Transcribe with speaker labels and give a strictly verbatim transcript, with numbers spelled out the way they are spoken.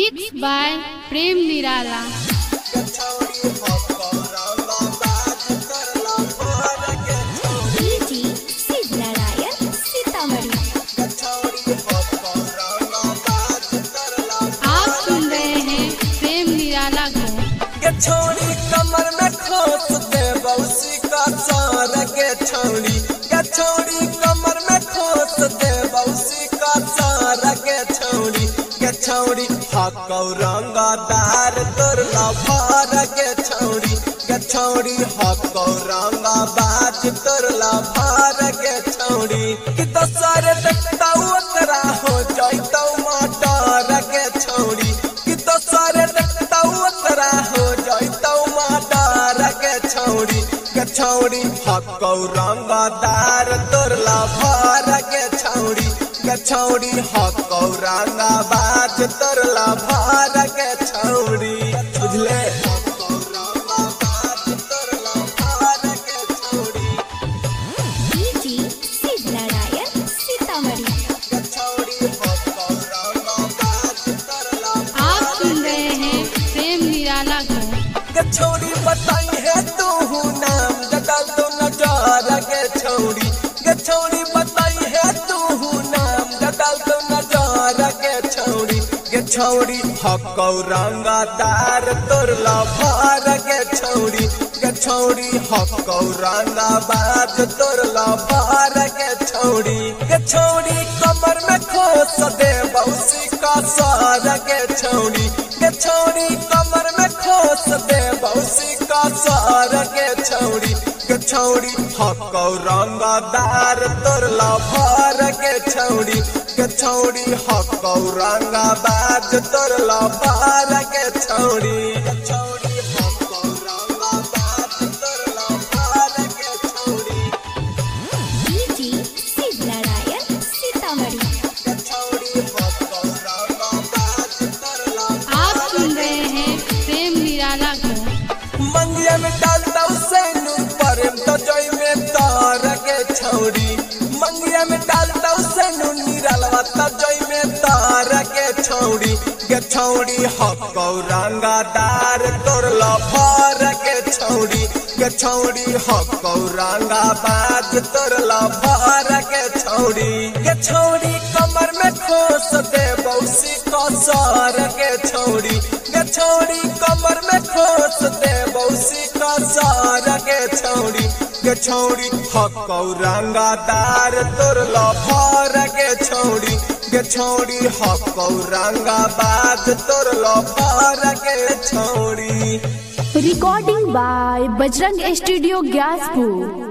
Speaker 1: Mix by प्रेम निराला। आप सुन रहे हैं प्रेम निराला को।
Speaker 2: छोड़ी कमर में खोस दे बौसी का सारा के छोड़ी के छोड़ी कमर में खोस दे बौसी का सारा के छोड़ी के छोड़ी हकौ रंगदार तोर लभार के छोड़ी के छोड़ी हकौ रंगा बाज तोर लभार के छोड़ी कि दसरे देखता ओकरा हो जाइतौ मटर के छोड़ी कि दसरे देखता ओकरा हो जाइतौ मटर के छोड़ी के छोड़ी हकौ रंगदार तोर लभार के छोड़ी के छोड़ी हकौ रंगा बाज तोर लभार के छोड़ी बुझले। छोड़ी बताई है तू नाम जगल तो नजार के छोड़ी के छोड़ी बताई है तू नाम जगल तो नजार के छोड़ी के छोड़ी हकौ रंगदार तोर लभार के छोड़ी के छोड़ी हकौ रंगा बाज तोर लभार के छोड़ी के छोड़ी कमर में खोस दे बौसी का सारा के छोड़ी के छोड़ी कमर में खोस दे बौसी का सारा के छोड़ी के छोड़ी हकौ रंगदार तोर लभार के छोड़ी के छोड़ी हकौ रंगा बाज तोर लभार के छोड़ी के छोड़ी हकौ रंगा बाज तोर लभार के छोड़ी
Speaker 3: डीजे शिवनारायण सीतामढ़ी
Speaker 2: के छोड़ी हकौ रंगा बाज तोर लभार।
Speaker 1: आप सुन रहे हैं प्रेम निराला को।
Speaker 2: मंगिया में डालता उसेनु परम तो जोई में तार के छोड़ी मंगिया में डालता उसेनु निरालवा तो जोई में तार के छोड़ी के छोड़ी हकौ रंगदार तोर लभार के छोड़ी के छोड़ी हकौ रंगा बाज तोर लभार के छोड़ी के छोड़ी कमर में खोस दे बौसी का सार के छोड़ी के छोड़ी कमर में खोस दे बौसी का सारा के छोड़ी के छोड़ी हकौ रंगदार तोर लभार के छोड़ी के छोड़ी हकौ रंगा बाज तोर लभार के छोड़ी।
Speaker 3: Recording by Bajrang studio Gyaspur.